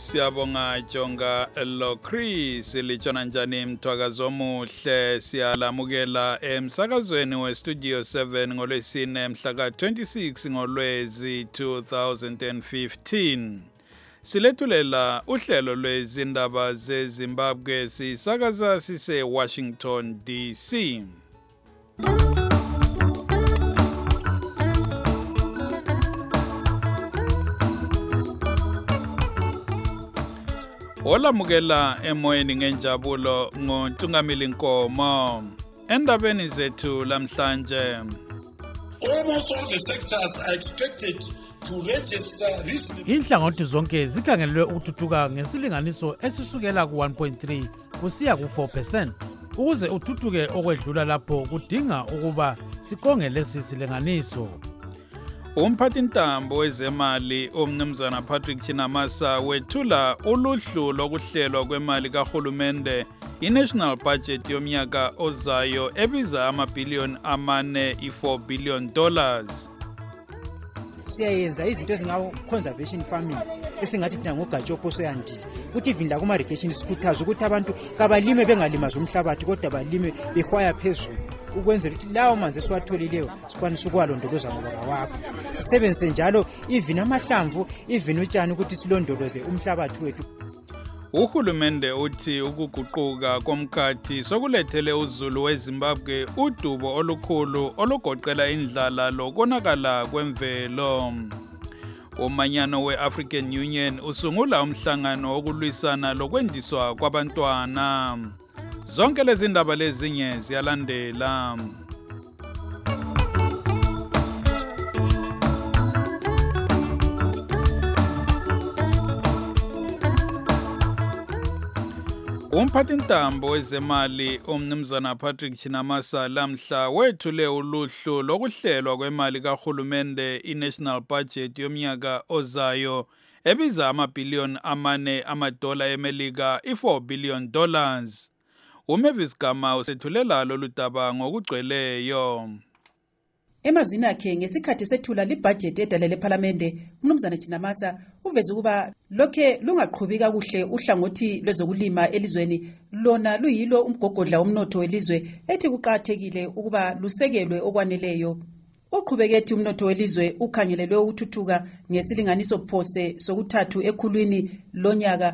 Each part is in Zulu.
Siyabonga Jonga Chris lichona njani mthwakazi omuhle siyalamukela emsakazweni westudio 7 ngolwesine mhla ka-26 ngoLwezi 2015. Silethulela uhlelo lwezindaba zeZimbabwe sisakaza sise Washington DC. Olamukela emoyeni ngenjabulo ngoNtungamili Nkomo. Endabeni zethu lamhlanje. Almost all the sectors are expected to register reasonably. Inhlangothi zonke zikhangelwe ukuthuthuka ngesilinganiso esisukela ku-1.3 kusiya ku-4%. Ukuze uthuthuke okwedlula lapho kudinga ukuba sikonge lesi silinganiso. Umphathintambo wezemali umnumzana Patrick Chinamasa wethula uluhlu lokuhlelwa kwemali kahulumende i-national budget yomnyaka ozayo ebiza amabhiliyoni amane $4 billion. Siyayenza izinto ezingawo-conservation farming esingathi thina ngogatsha oposoyandile ukuthi even la kuma-irrigation sikhuthaza ukuthi abantu kabalime bengalimazi umhlabathi kodwa balime behwaya phezulu ukwenzela ukuthi lawo manzi esiwatholileyo sikwanise ukuwalondoloza ngoba wakho. Sisebenzise njalo even amahlamvu even utshani ukuthi silondoloze umhlabathi wethu. Uhulumende uthi ukuguquka komkhathi sokulethele uzulu weZimbabwe udubo olukhulu olugoqela indlala lokonakala kwemvelo. Umanyano we-African Union usungula umhlangano wokulwisana lokwendiswa kwabantwana. Zonke lezi ndaba lezinye ziyalandela. Umphathintambo wezemali umnumzana Patrick Chinamasa lamhla wethule uluhlu lokuhlelwa kwemali kahulumende i-national budget yomnyaka ozayo ebiza amabhiliyoni amane $4 $4 billion. Umavis Gama usethulela lolu daba ngokugcweleyo. Emazwini akhe ngesikhathi sethula libudget edalele eParliamente, umnumzana Chinamasa uveze ukuba lokhe lungaqhubi kakuhle uhlangothi lwezokulima elizweni lona luyilo umgogodla womnotho welizwe ethi kuqhakathekile ukuba lusekelwe okwaneleyo. Uqhubeke umnotho welizwe ukhangelelwe ukuthuthuka ngesilinganiso phose sokuthathu ekhulwini lonyaka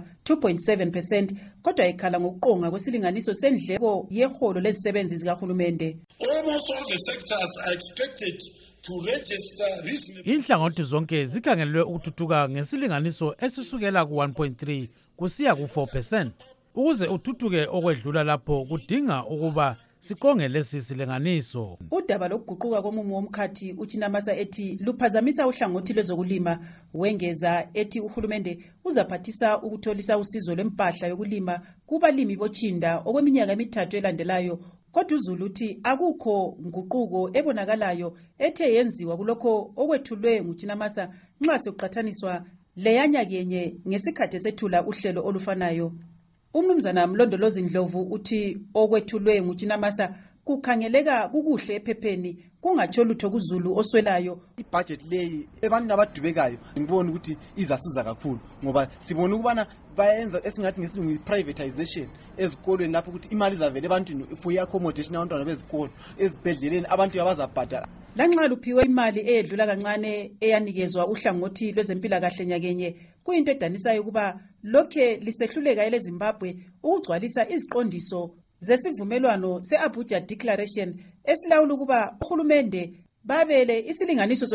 2.7%, kodwa ekhala ngokuqonga kwesilinganiso sendleko yeholo lezisebenzi zikahulumende. Almost all the sectors are expected to register reasonably. Inhlangothi zonke zikhangelwe ukuthuthuka ngesilinganiso esisukela ku-1.3 kusiya ku-4%. Ukuze uthuthuke okwedlula lapho kudinga ukuba sikonge lesi silinganiso. Udaba lokuguquka komumo womkhathi uChinamasa ethi luphazamisa uhlangothi lwezokulima, wengeza ethi uhulumende uzaphathisa ukutholisa usizo lempahla yokulima kubalimi bochinda okweminyaka emithathu elandelayo, kodwa uzulu uthi akukho nguquko ebonakalayo ethe yenziwa kulokho okwethulwe nguChinamasa nxa sekuqhathaniswa leyanyakenye ngesikhathi sethula uhlelo olufanayo. Umnumzana Mlondolozi Ndlovu uthi okwethulwe nguChinamasa kukhangeleka kukuhle ephepheni kungatsho lutho kuzulu oswelayo. Ibudget leyi ebantwini abadubekayo ngibona ukuthi izasiza kakhulu ngoba sibona ukubana bayenza esingathi ngesilungu i-privatization ezikolweni lapho ukuthi imali izavele ebantwini for i-accommodation abantwana bezikolo ezibhedleleni abantu abazabhadala. Lanxa luphiwe imali eyedlula kancane eyanikezwa uhlangothi lwezempilakahle nyakenye, kuyinto edanisayo ukuba lokhe lisehluleka eleZimbabwe ukugcwalisa iziqondiso zesivumelwano se-Abuja Declaration esilawula ukuba uhulumende babele isilinganiso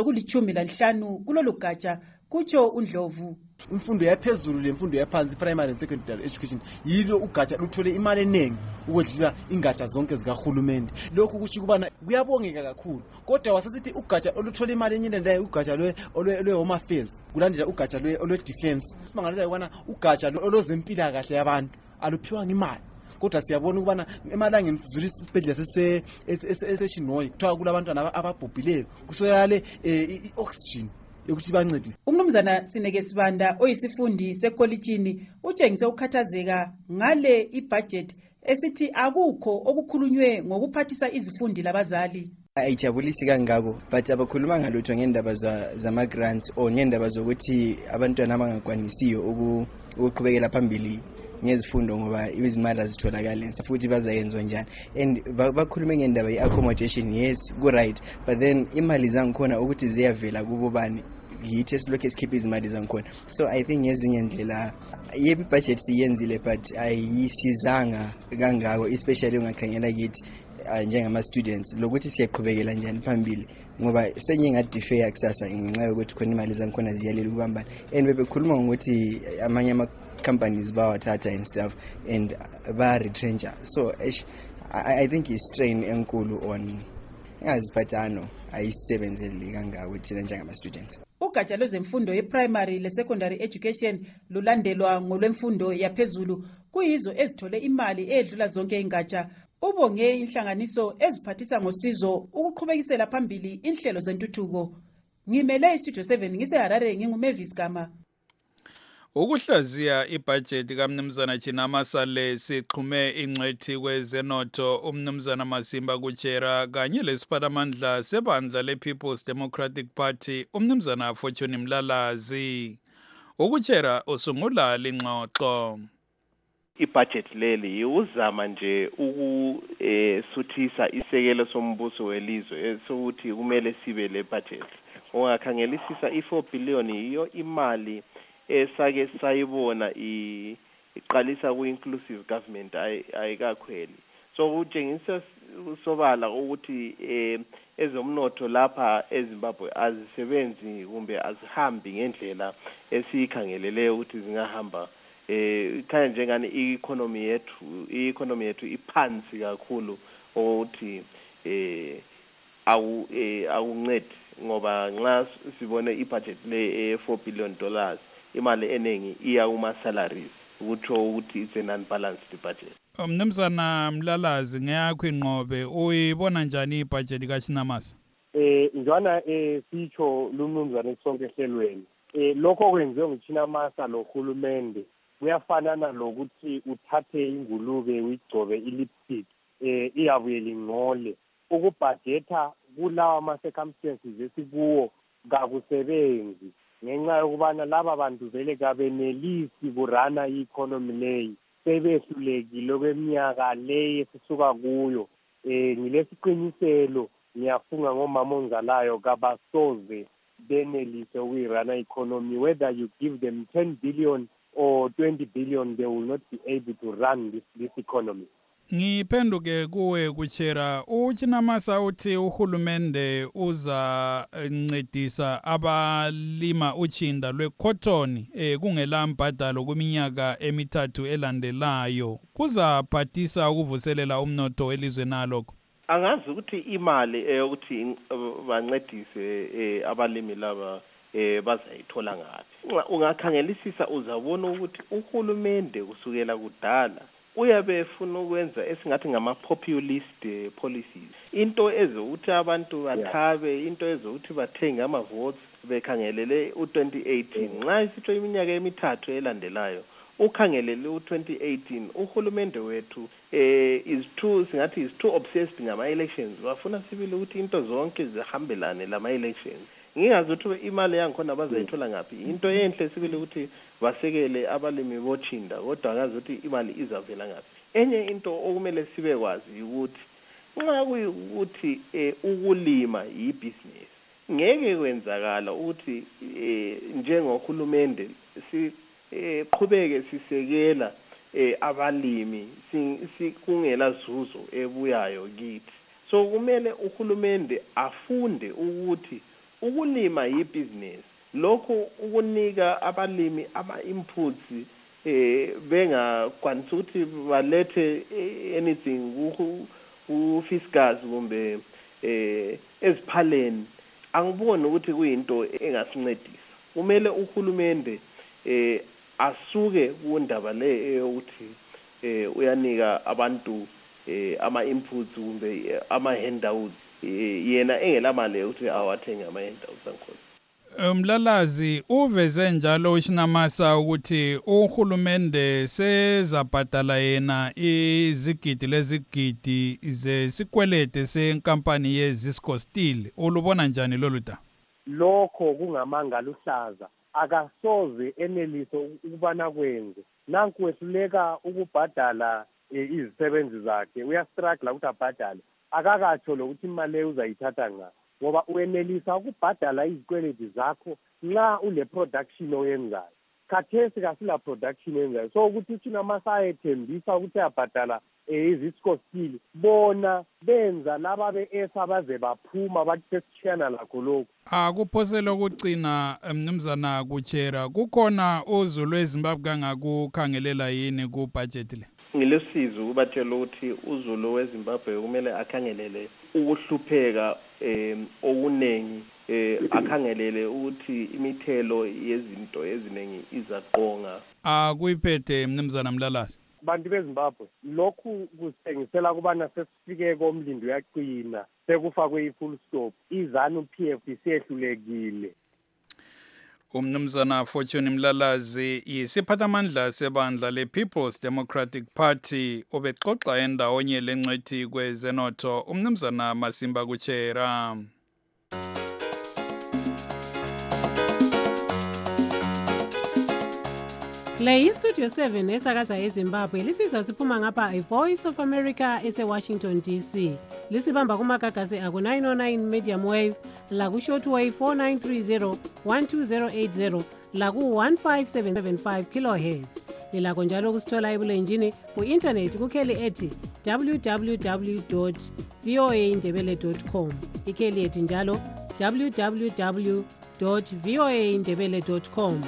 soku15 kulolu gatsha, kutsho uNdlovu. Imfundo yaphezulu lemfundo yaphansi primary and secondary education yilo ugatsha luthole imali eningi ukwedlula ingatsha zonke zikahulumende. Lokhu kusho ukubana kuyabongeka kakhulu, kodwa wasesithi ugatsha oluthola imali enyine ndaye ugatsha lwe-home affairs kulandela ugatsha lwe-defense. Simangalisa ukubana ugatsha olwezempilakahle yabantu aluphiwanga imali, kodwa siyabona ukubana emalangeni sizula isibhedlela seseshinoyi kuthiwa kulabantwana ababhubhileyo kuswelakale i-oxygen yokuthi bancedise. Umnumzana Sineke Sibanda oyisifundi sekolitshini utshengise ukukhathazeka ngale ibudget esithi akukho okukhulunywe ngokuphathisa izifundi labazali. Ayijabulisi kangako, but abakhuluma ngalutho ngendaba zama grants o ngendaba zokuthi abantwana abangakwanisiyo ukuqhubekela phambili ngezifundo ngoba izimali azitholakali futhi bazayenzwa njani and bakhulume ngendaba ye-accommodation yes ku-right but then imali zangikhona ukuthi ziyavela kubo bani yithi esilokhu esikhipha izimali zangikhona so I think ngezinye ndlela yebo i-budget siyenzile but ayisizanga kangako especially ungakhangela kithi njengama-students lokuthi siyaqhubekela njani phambili ngoba sengingadefer kusasa ngenxa yokuthi khona imali zangikhona ziyalela ukubambana and bebekhuluma ngokuthi amanye ama-companies bawathatha and stuff and ba-retrencher so I think i-strain enkulu on ngaziphathano ayisebenzeli kangako thina njengama-students. Ugatsha lwezemfundo ye-primary le-secondary education lulandelwa ngolwemfundo yaphezulu kuyizo ezithole imali edlula zonke ingatsha. Ubonge inhlanganiso eziphathisa ngosizo ukuqhubekisela phambili inhlelo zentuthuko. Ngimele iStudio 7 ngiseHarare nginguMavis Gama. Ukuhlaziya ibudget kaMnumzana Chinamasale sixhume ingcwethi kwezenotho uMnumzana Masimba Kuchera kanye lesiphathamandla sebandla lePeople's Democratic Party uMnumzana Fortune Mlalazi. Ukuchera usungula lingxoxo. Ibudget leli uzama nje ukusuthisa isekelo sombuso welizwe sokuthi kumele sibe le budget. Ungakhangelisisa i4 billion iyo imali esake sayibona iqalisa ku-inclusive government ayikakhweli so kutshengisa sobala ukuthi ezomnotho lapha eZimbabwe azisebenzi kumbe azihambi ngendlela esiyikhangeleleyo ukuthi zingahamba khaya njengani i-economy yethu iphansi kakhulu ukuthi akuncedi ngoba nxa sibone i-budget le $4 billion imali eningi iya kuma-salaries ukutho ukuthi it's a non-balanced budget. Mnumzana Mlalazi ngeyakho inqobe uyibona njani ibudget kaChinamasa? Njana sitsho lumnumzana sonke ehlelweni lokho kwenziwe nguChinamasa lohulumende kuyafanana lokuthi uthathe ingulube uyigcobe ilipstick iyabuyela ingcole ukubhadgetha kulawa ama-circumstances esikuwo kakusebenzi ngenxa yokubana laba bantu vele kabenelisi kurana i-economy leyi sebehlulekile kweminyaka leyi esisuka kuyo ngilesiqiniselo ngiyafunga ngomama ongizalayo kabasoze benelise ukuyirana i-economy whether you give them 10 billion or 20 billion they will not be able to run this economy. Ngiphenduke kuwe Kuchera uChinamasa uthi uhulumende uza ncedisa abalima utshinda lwecotton kungela mbadalo kwiminyaka emithathu elandelayo kuzaphathisa ukuvuselela umnotho welizwe nalokho. Angazi ukuthi imali ukuthi bancedise abalimi laba bazayithola ngapi. Ungakhangelisisa uzabona ukuthi uhulumende kusukela kudala uyabe efuna ukwenza esingathi ngama-populist policies. Into ezokuthi abantu bathabe, into ezokuthi bathenge ama-votes bekhangelele u-2018. Nxa isitho iminyaka emithathu elandelayo ukhangelele u-2018 uhulumende wethu is too obsessed ngama-elections. Bafuna sibili ukuthi into zonke zihambelane lama-elections. Ngingazi ukuthi imali yangikhona bazayithola ngaphi. Into enhle sibili ukuthi basekele abalimi bochinda kodwa ngazi ukuthi imali izavela ngaphi. Enye into okumele sibe kwazi ukuthi nxa kuyukuthi ukulima yi-business ngeke kwenzakala ukuthi njengohulumende siqhubeke sisekela abalimi kungela zuzo ebuyayo kithi. So kumele uhulumende afunde ukuthi ukulima yi-business lokho ukunika abalimi ama-inputs bengakwanisa ukuthi balethe anything ku-fiscus kumbe eziphaleni angiboni ukuthi kuyinto engasincedisa. Kumele uhulumende asuke kundaba le yokuthi uyanika abantu ama-inputs kumbe ama-handouts yena engelamali ukuthi awathenge ama-handouts angikhona. Mlalazi uveze njalo uChinamasa ukuthi uhulumende sezabhadala yena izigidi lezigidi zesikwelede senkampani yeZisco Steel ulubona njani lolu da? Lokho kungamanga luhlaza akasoze enelise ukubana kwenze. Nanku wehluleka ukubhadala izisebenzi zakhe, uyastruggle ukuthi abhadale. Akakatsho lokuthi imali leyo uzayithatha ngaphi. Ngoba uyenelisa ukubhadala izikweleti zakho nxa ule production oyenzayo. Khathesi kasila production oyenzayo. So ukuthi thina masayethembisa ukuthi abhadala izisikoskili bona benza laba beesa baze baphuma bathi sesishiyana lakho lokho. Kuphosela ukugcina mnumzana kuchera kukhona uZulu weZimbabwe kangakukhangelela yini ku budget le? Ngilesizo ukubatshela ukuthi uZulu weZimbabwe kumele akhangelele ukuhlupheka okunengi akhangelele ukuthi imithelo yezinto eziningi izaqonga. Kuyiphethe mnumzana Mlalasi. Bantu beZimbabwe lokhu kusengisela kubana sesifike komlindo uyaqina sekufakwe i-full stop izanu PF isiyehlulekile. Umnumzana Fortune Mlalazi yisiphathamandla sebandla le-People's Democratic Party obexoxa endawonye lencwethi kwezenotho umnumzana Masimba Kuchera. Le iStudio 7 esakaza eZimbabwe lisizwa siphuma ngapha iVoice of America ese-Washington DC. Lisibamba kumagagasi aku-909 medium wave, laku-shortwave 4930 12080, laku-15775 kilohertz. Lilakho njalo kusithola ebulenjini ku-internet kukheli ethi www.voaindebele.com. Ikheli ethi njalo www.voaindebele.com.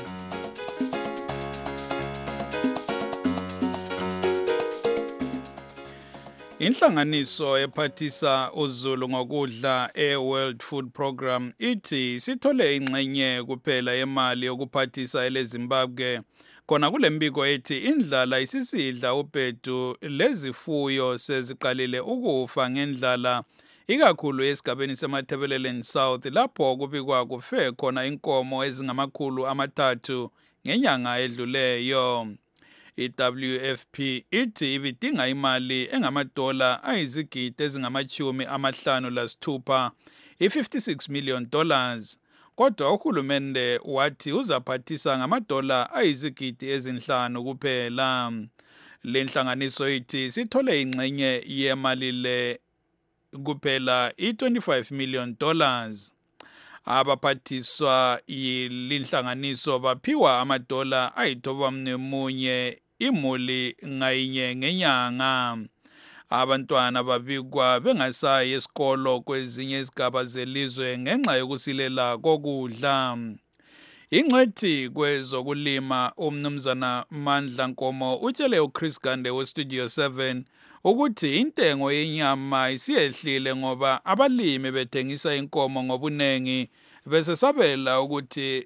Inhlanganiso ephathisa uZulu ngokudla e-World Food Program ithi sithole ingxenye kuphela yemali yokuphathisa eleZimbabwe. Khona kulembiko ethi indlala isisidla ubhedu lezifuyo seziqalile ukufa ngendlala ikakhulu esigabeni seMatabeleland South lapho kubikwa kufe khona inkomo ezingama300 ngenyanga edluleyo. I-WFP ithi ibidinga imali engamadola ayizigidi ezingama56 $56 million kodwa uhulumende wathi uzaphathisa ngamadola ayizigidi ezinhlanu kuphela. Le nhlanganiso ithi sithole ingxenye yemali le kuphela $25 million. Abaphathiswa yilinhlanganiso baphiwa amadola $9 imuli ngayinye ngenyanga. Abantwana babikwa bengasayi esikolo kwezinye izigaba zelizwe ngenxa yokusilela kokudla. Ingcwethi kwezokulima umnumzana Mandla Nkomo utshele uChris Gande weStudio 7 ukuthi intengo yenyama isiyehlile ngoba abalimi bethengisa inkomo ngobunengi bese sabela ukuthi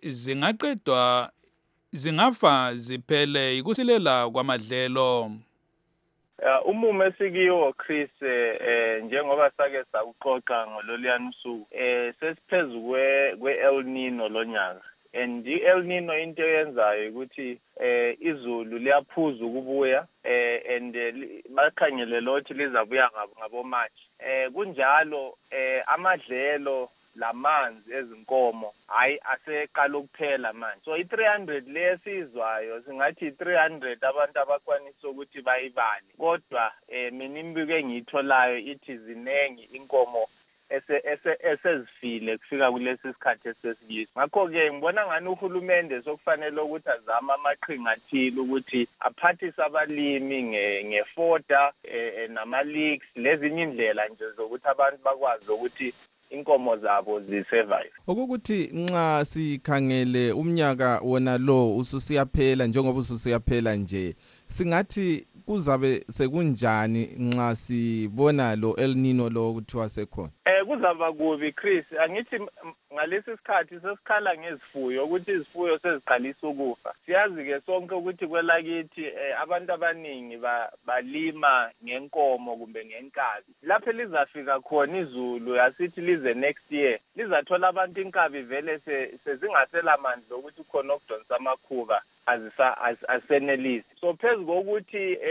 zingafa ziphele ikusilela kwamadlelo. Umume sikiwo Chris njengoba sake sakuxoxa ngololiyana usuku sesiphezulu kwe-El Nino lonyaka. And i-El Nino into yenzayo ukuthi izulu liyaphuza ukubuya and bakhangele lothi lizabuya ngabo March. Kunjalo amadlelo lamanzi ezinkomo hayi aseqala ukuphela manje. So i300 lesizwayo singathi i300 abantu abakwanisa ukuthi bayibale. Kodwa mina imbiko engiyitholayo ithi zinengi inkomo esezifile kufika kulesi sikhathi esesiyiso. Ngakho-ke ngibona ngani uhulumende sokufanele ukuthi azame amaqhinga athile ukuthi aphathise abalimi ngefoda nama-leaks lezinye indlela nje zokuthi abantu bakwazi ukuthi inkomo zabo zisurvive. Okukuthi nxa sikhangele umnyaka wona lo ususiyaphela njengoba ususiyaphela nje singathi kuzabe sekunjani nxa sibona lo El Nino lo kuthiwa sekhona? Kuzaba kubi Chris, angithi ngalesi sikhathi sesikhala ngezifuyo ukuthi izifuyo seziqalisa ukufa. Siyazi ke sonke ukuthi kwelakithi abantu abaningi balima ngenkomo kumbe ngenkabi. Lapho lizafika khona izulu yasithi lize next year lizathola abantu inkabi vele sezingasela mandla ukuthi khona okudonsa amakhuba asenelisi. So phezulu kokuthi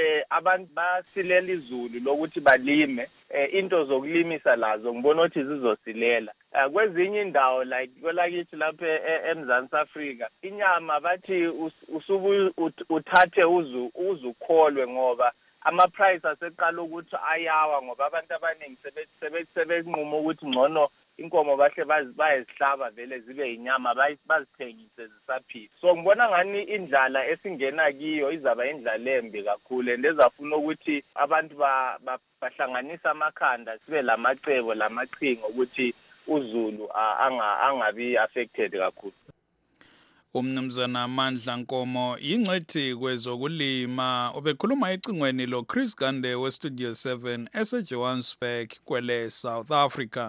abantu basilela izulu lokuthi balime into zokulimisa lazo ngibona ukuthi zizosilela kwezinye indawo like kwelakithi lapha eMzansi Afrika inyama bathi usuku uthathe uzukholwe ngoba ama-price aseqala ukuthi ayawa ngoba abantu abaningi sebenquma ukuthi ngcono inkomo bahle bayezihlaba vele zibe inyama bazithengise zisaphila. So ngibona ngani indlala esingena kiyo izaba indlala embi kakhulu endezafuna ukuthi abantu bahlanganisa amakhanda sibe lamacebo lamaqhinga ukuthi uZulu angabi affected kakhulu. Umnumzana Mandla Nkomo ingcethi kwezokulima obekhuluma ecingweni lo Chris Gande we Studio 7 eseJohannesburg kwele South Africa.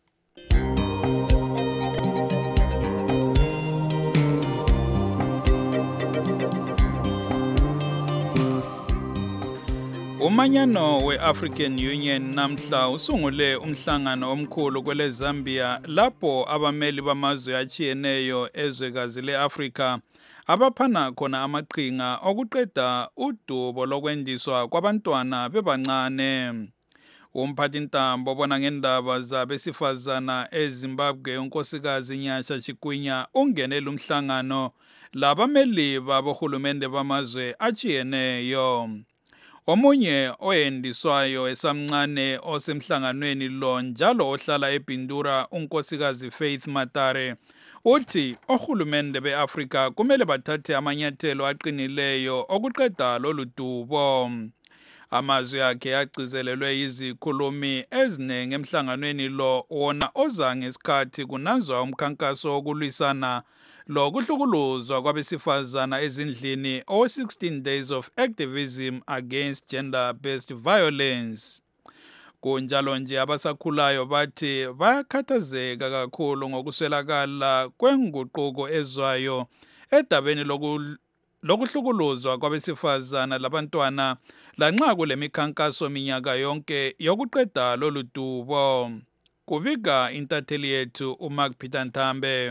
Umanyano we-African Union namhla usungule umhlangano omkhulu kwele Zambia lapho abameli bamazwe achiyeneyo ezwekazi le-Afrika abaphana khona amaqhinga okuqeda udubo lokwendiswa kwabantwana bebancane. Umphathintambo obona ngendaba zabesifazana eZimbabwe unkosikazi Nyasha Chikwinya ungenele umhlangano labameli babohulumende bamazwe achiyeneyo. Omunye oyendiswayo esamncane osemhlanganweni lo njalo ohlala eBindura unkosikazi Faith Matare uthi ohulumende beAfrika kumele bathathe amanyathelo aqinileyo okuqeda lolu dubo. Amazwi akhe agcizelelwe izikhulumi ezinenge emhlanganweni lo wona oza ngesikhathi kunanzwa umkhankaso wokulwisana lokuhlukuluzwa kwabesifazana ezindlini 16 days of activism against gender-based violence. Kunjalo nje abasakhulayo bathi bayakhathazeka kakhulu ngokuswelakala kwenguquko ezwayo edabeni lokuhlukuluzwa kwabesifazana labantwana lanxa kule mikhankaso minyaka yonke yokuqeda lolu dubo. Kubika intatheli yethu uMark Peter Ntambe.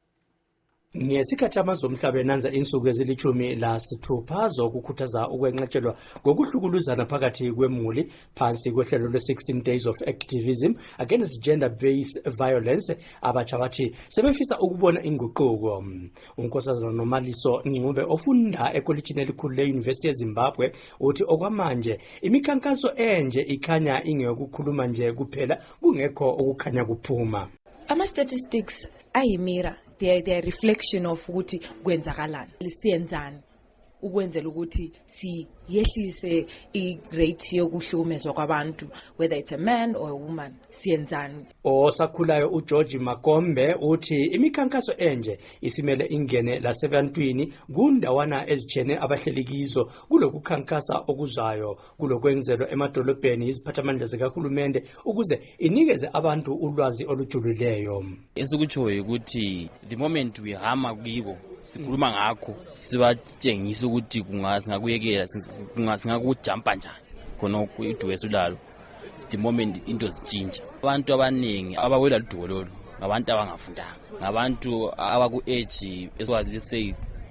Ngesikhathi amazwe omhlaba enanza insuku ezili-16 zokukhuthaza ukwenqatshelwa ngokuhlukuluzana phakathi kwemuli phansi kohlelo lwe-16 days of activism against gender-based violence, abatsha bathi sebefisa ukubona inguquko. Unkosazana Nomaliso Ncube ofunda ekolitshini elikhulu le-University yeZimbabwe uthi okwamanje imikhankaso enje ikhanya ingeyokukhuluma nje kuphela kungekho okukhanya kuphuma. Ama-statistics ayimira. They are reflection of ukuthi kwenzakalani lisiyenzani ukwenzela ukuthi siyehlise i-rate yokuhlukumezwa kwabantu whether it's a man or a woman siyenzani. Osakhulayo uGeorge Makombe uthi imikhankaso enje isimele ingene lasebantwini kundawana ezitshene abahlelikizo kulokukhankasa okuzayo kulokwenzelwa emadolobheni iziphathamandla zikahulumende ukuze inikeze abantu ulwazi olujulileyo. Esikutshoyo ukuthi the moment we hama kibo sikhuluma ngakho sibatshengisa ukuthi singakuyekela singakujampa njani khona iduweso lalo the moment into zitshintsha. Abantu abaningi abawela ludubo lolu ngabantu abangafundanga, ngabantu abaku-age let's say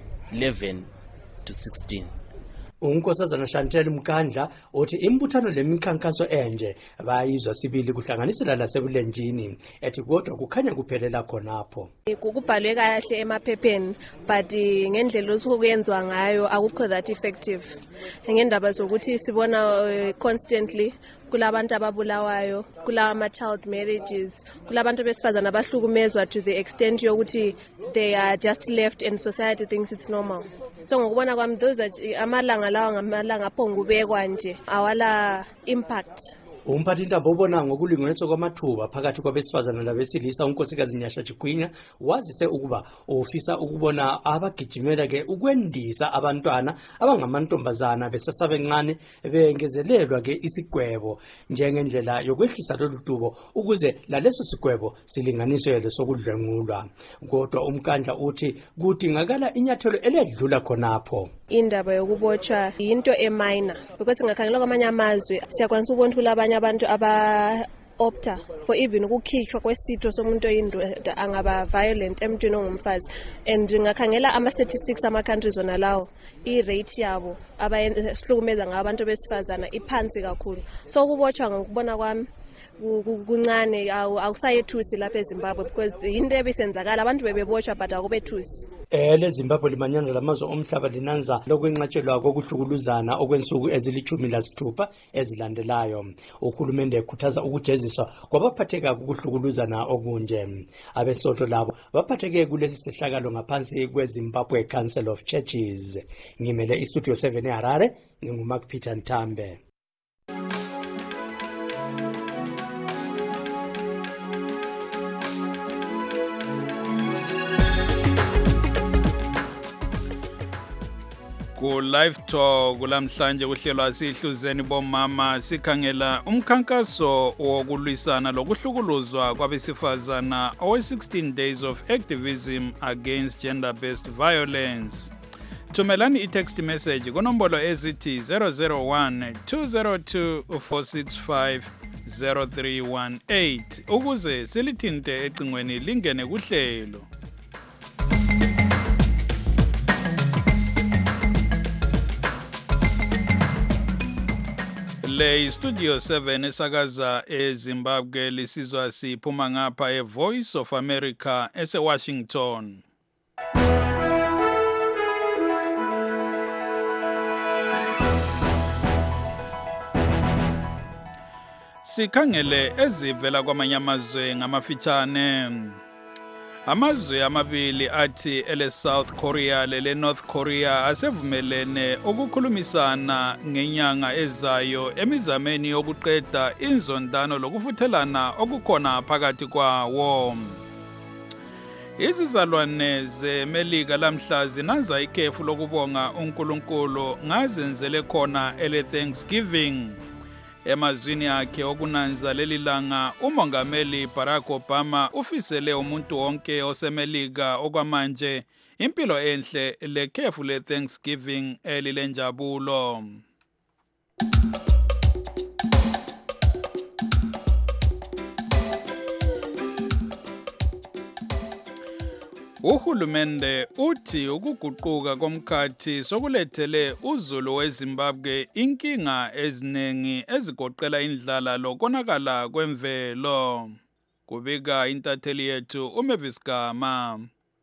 11 to 16. Unkosazana Chantel Mkandla uthi imbuthano lemikhankaso enje bayizwa sibili kuhlanganisela lasebulenjini ethi kodwa kukhanya kuphelela khonapho. Kubhalwe kahle emaphepheni but ngendlela osukuyenzwa ngayo akukho that effective. Ngendaba zokuthi sibona constantly kulabantu ababulawayo, kulama child marriages, kulabantu besifazana abahlukumezwa to the extent yokuthi they are just left and society thinks it's normal. So ngokubona kwami those amalanga lawa ngamalanga aphongubekwa nje awala impact. Umphathintambo obona ngokulinganiswa kwamathuba phakathi kwabesifazana labesilisa unkosikazi Nyasha Chikwinya wazise ukuba ofisa ukubona abagijimela ke ukwendisa abantwana abangamantombazana besasabencane bengezelelwa ke isigwebo njengendlela yokwehlisa lolu dubo ukuze laleso sigwebo silinganiswe lesokudlengulwa. Kodwa umkandla uthi kudingakala inyathelo eledlula khonapho. Indaba yokubotshwa into eminor because ngakhangela kwamanye amazwe siyakwanisa ukubona ukuthi kulabanye abantu opta for even ukukhishwa kwesitho somuntu oyindoda angaba violent emntwini ongumfazi. And ngakhangela ama-statistics ama-countries wona lawo, i-rate yabo abahlukumeza ngabantu besifazana iphansi kakhulu. So ukubotshwa ngokubona kwami kuncane, awusayethusi lapha eZimbabwe because into ebisenzakala abantu bebebotshwa but akubethusi. LeZimbabwe limanyana lamazwe omhlaba linanza lokwenqatshelwa kokuhlukuluzana okwensuku ezili-16 ezilandelayo. Uhulumende ekhuthaza ukujeziswa kwabaphatheka ukuhlukuluzana okunje. Abesotho labo baphatheke kulesi sehlakalo ngaphansi kweZimbabwe Council of Churches. Ngimele iStudio 7 eHarare, nginguMark Peter Ntambe. Ku live talk kulamhlanje kuhlelwa sihluzeni bomama sikhangela umkhankaso wokulwisana lokuhlukuluzwa kwabesifazana owe-16 days of activism against gender-based violence. Thumelani i-text message kunombolo ezithi 001 202 465 0318 ukuze silithinte ecingweni lingene kuhlelo. Le Studio 7 esakaza eZimbabwe lisizwa siphuma ngapha eVoice of America eseWashington. Sikhangele ezivela kwamanye amazwe ngamafitshane. Amazwe amabili athi ele-South Korea lele-North Korea asevumelene ukukhulumisana ngenyanga ezayo emizameni yokuqeda inzondano lokufuthelana okukhona phakathi kwawo. Izizalwane zeMelika lamhla zinanza ikhefu lokubonga uNkulunkulu ngazenzele khona ele-Thanksgiving. Emazwini akhe okunanza leli langa uMongameli Barack Obama ufisele umuntu wonke oseMelika okwamanje impilo enhle lekhefu le-Thanksgiving elilenjabulo. Uhulumende uthi ukuguquka komkhathi sokulethele uzulu weZimbabwe inkinga eziningi ezigoqela indlala lokonakala kwemvelo. Kubika intatheli yethu uMavis Gama.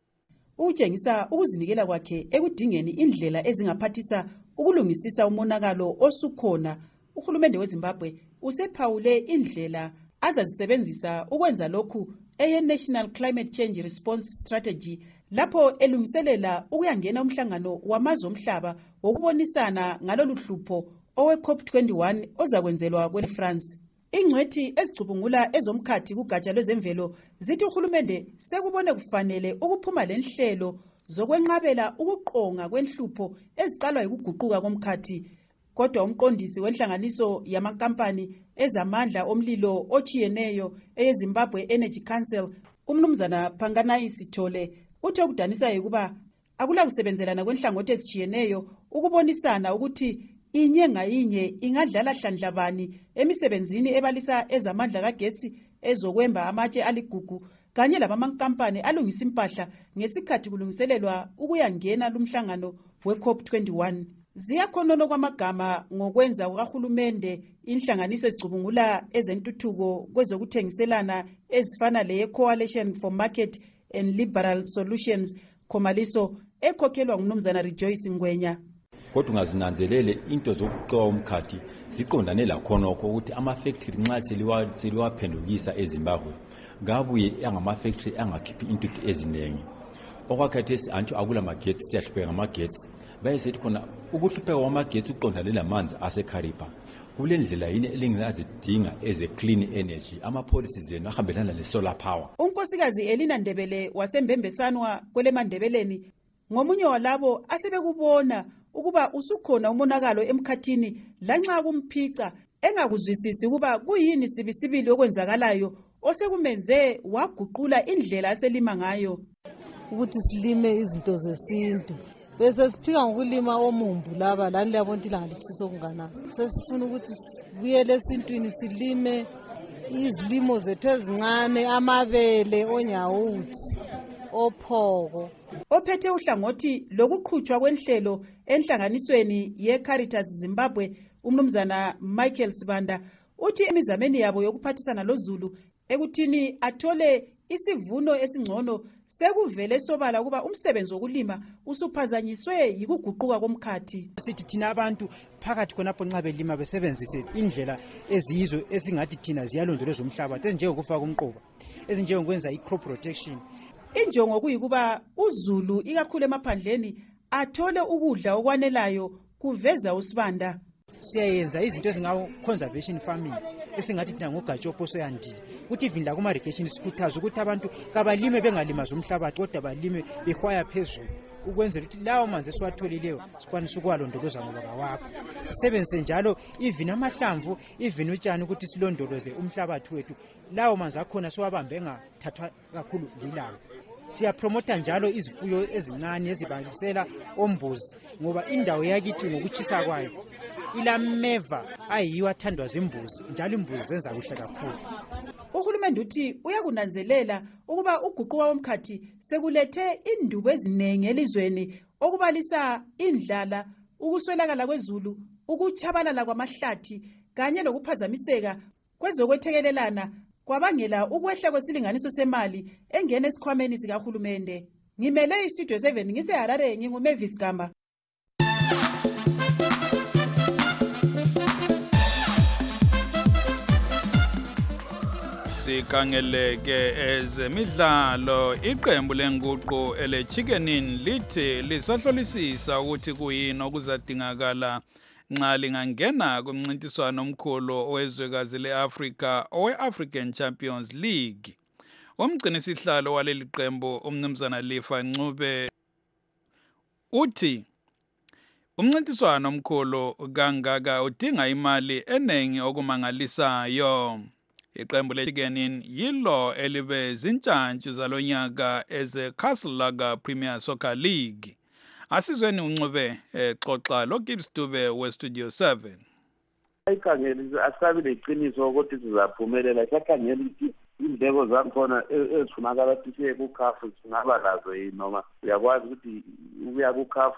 Utshengisa ukuzinikela kwakhe ekudingeni indlela ezingaphathisa ukulungisisa umonakalo osukhona. Uhulumende weZimbabwe usephawule indlela azazisebenzisa ukwenza lokhu National Climate Change Response Strategy lapho elungiselela ukuyangena umhlangano wamazwe omhlaba wokubonisana ngalolu hlupho owe-COP21 ozakwenzelwa kweFrance. Ingcwethi ezicubungula ezomkhathi kugatsha lwezemvelo zithi uhulumende sekubone kufanele ukuphuma lenhlelo zokwenqabela ukuqonga kwenhlupho eziqalwa ukuguquka komkhathi. Kodwa umqondisi wenhlanganiso yamankampani ezamandla omlilo ochiyeneyo eZimbabwe Energy Council umnumzana Phanganai Sithole uthi okudanisa ukuba akula kusebenzelana kwenhlangothi ezichiyeneyo ukubonisana ukuthi inye ngayinye ingadlala hlandlabani emisebenzini ebalisa ezamandla kagetsi ezokwemba amatshe aligugu kanye labamankampani alungisa impahla ngesikhathi kulungiselelwa ukuyangena lumhlangano we-COP21. Ziyakhonona kwamagama ngokwenza ukahulumende inhlanganiso ezicubungula ezentuthuko kwezokuthengiselana ezifana le-Coalition for Market and Liberal Solutions Khomaliso ekhokhelwa ngumnumzana Rejoice Ngwenya. Kodwa ungazinanzelele into zokuqoqa umkhathi ziqondane lakhonokho ukuthi ama-factory nxa seliwaphendukisa eZimbabwe ngabuye angama-factory angakhiphi intuthu eziningi. Okwakhathesi antsho akula magetsi siyahlupheka ngamagetsi bayesithi khona ukuhlupheka kwamagetsi uqondane lamanzi aseKharipa kule ndlela yini elingazidinga eze-clean energy ama-policies enu ahambelana le-solar power. Unkosikazi Elina Ndebele wasembembesanwa kweleMandebeleni ngomunye walabo asebekubona ukuba usukhona umonakalo emkhathini lanxa kumphica engakuzwisisi ukuba kuyini sibisibili okwenzakalayo osekumenze waguqula indlela aselima ngayo. Ukuthi silime izinto zesintu bese siphika ngokulima omumbu laba lani liyabona ilanga litshisa okunganani. Sesifuna ukuthi sibuyele esintwini silime izilimo zethu ezincane, amabele, onyawuthi, ophoko. Ophethe uhlangothi lokuqhutshwa kwenhlelo enhlanganisweni ye-Caritas Zimbabwe, umnumzana Michael Sibanda, uthi emizameni yabo yokuphathisana loZulu ekuthini athole isivuno esingcono sekuvele sobala ukuba umsebenzi wokulima usuphazanyiswe yikuguquka komkhathi. Sithi thina abantu phakathi khonapho nxa belima besebenzise indlela eziyizo esingathi thina ziyalondoloza umhlabathi, ezinjengokufaka umquba, ezinjengokwenza i-crop protection. Injongo kuyikuba uZulu ikakhulu emaphandleni athole ukudla okwanelayo, kuveza uSibanda. Siyayenza izinto ezingawo-conservation farming esingathi thina ngogatshopo soyandile, ukuthi even la kuma-irrigation sikhuthaza ukuthi abantu kabalime bengalimazi umhlabathi kodwa balime behwaya phezulu, ukwenzela ukuthi lawo manzi esiwatholileyo sikwanise ukuwalondoloza ngoba kawakho. Sisebenzise njalo even amahlamvu, even utshani ukuthi silondoloze umhlabathi wethu, lawo manzi akhona siwabambe engathathwa kakhulu lilanga. Siyapromota njalo izifuyo ezincane ezibalisela ombuzi ngoba indawo yakithi ngokutshisa kwayo ilameva ayiwo athandwa zimbuzi, njalo imbuzi zenza kuhle kakhulu. Uhulumende uthi uyakunanzelela ukuba uguquka komkhathi sekulethe indubo eziningi elizweni, okubalisa indlala, ukuswelakala kwezulu, ukuchabalala kwamahlathi kanye lokuphazamiseka kwezokwethekelelana kwabangela ukwehla kwesilinganiso semali engena esikhwameni sikahulumende. Ngimele iStudio 7 ngiseHarare, nginguMavis Gamba. Sikhangeleke ezemidlalo. Iqembu lenguqu eleChickenin lithi lisahlolisisa ukuthi kuyini okuzadingakala nxa lingangena kumncintiswano omkhulu owezwekazi leAfrika owe-African Champions League. Umgcinisihlalo waleli qembu umnumzana Lifa Ncube uthi umncintiswano omkhulu kangaka udinga imali eningi okumangalisayo. Iqembu leChickenin yilo elibe zintshantshu zalonyaka eze-Castle Lager Premier Soccer League. Asizweni uNcube xoxa loGibbs Dube weStudio 7. Ayikhangeli asabi leqiniso ukuthi sizaphumelela, isakhangela ukuthi indleko zakhona ezifunakala ukuthi siye kukhafu singaba lazo yini, noma uyakwazi ukuthi ukuya kukhafu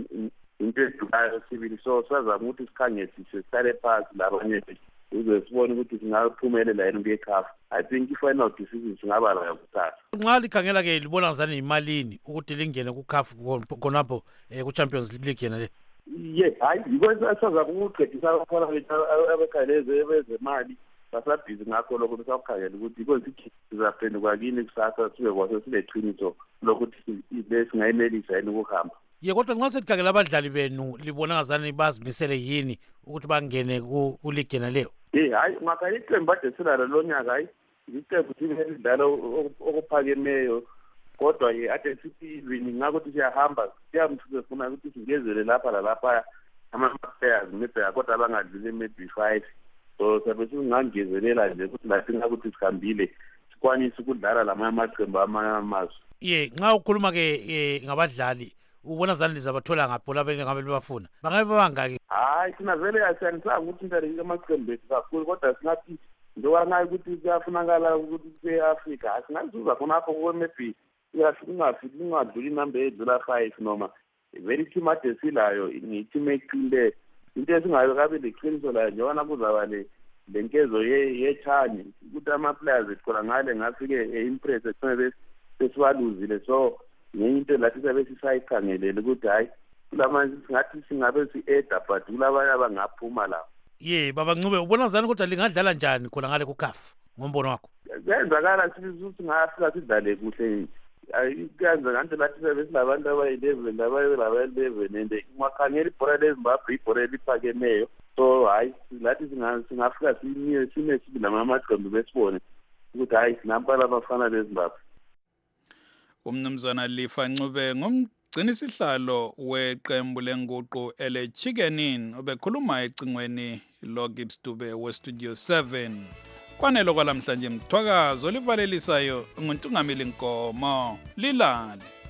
into edukayo sibili. So sazama ukuthi sikhangelisise, sihlale phansi labanye uze sibone ukuthi singaphumelela yini kuyekhafu. I think i-final decision singaba layo kusasa. Nxa likhangela-ke libona ngazani imalini ukuthi lingene kukhafu khonapho ku-Champions League yena le? Ye, hayi yikho sazama ukuqedisa abafana bethu abakhaleze bezemali basabhizi ngakho lokho besakukhangela ukuthi yikho sithi sizaphenduka kini kusasa sibe kwase sileqiniso lokuthi singayinelisa yini ukuhamba. Ye, kodwa nxa selikhangela abadlali benu libona ngazani bazimisele yini ukuthi bangene ku-league yena leyo? Hayi ungakhangela iqembu ade silalo lonyaka, hayi iqembu sidlalo okuphakemeyo, kodwa ade sithi even ngakuthi siyahamba siyafuna ukuthi singezele lapha lalapha ama-players maybe kodwa abangadluli maybe 5. So sabe singangezelela nje ukuthi lathi ngakuthi sihambile sikwanise ukudlala lamanye amaqembu amazwe. Ye, nxa ukhuluma-ke ngabadlali ubona zani lizabathola ngapho lapho ngabe libafuna bangabe babangaki? Hayi thina vele asiyanisanga ukuthi intare amaqembu ethu kakhulu, kodwa singathi njengoba ngayo ukuthi kuyafunakala ukuthi kwe-Afrika asingazuza khonapho kwe-maybe ungafiki ungadluli inamba edlula 5 noma vele team ade silayo ngi-team eqile. Into esingayo kabe leqiniso layo njengoba kuzaba lenkezo yechanye ukuthi ama-players ethu khona ngale ngafike impress ekuthome besibaluzile. So ngenye into lathi sabe sisayikhangelele ukuthi hayi kulamanje singathi singabe si-eda but kulabanye abangaphuma lapho. Ye, Baba Ncube ubona ngazani kodwa lingadlala njani khona ngale kukhafu ngombono wakho? Kuyenzakala singafika sidlale kuhle. Kuyenzeka nje lathi sabe silabantu abayi-11 abayi-11 and ungakhangela ibhola leZimbabwe ibhola eliphakemeyo. So hayi lathi singafika sime sibe namaqembu besibone ukuthi hayi sinampala abafana leZimbabwe. Umnumzana Lifa Ncube ngumgcinisihlalo weqembu lenguqu eleChickenin obekhuluma ecingweni loGibbs Dube weStudio 7. Kwanelo kwalamhlanje mthwakazo livalelisayo nguNtungamili Nkomo. Lilale.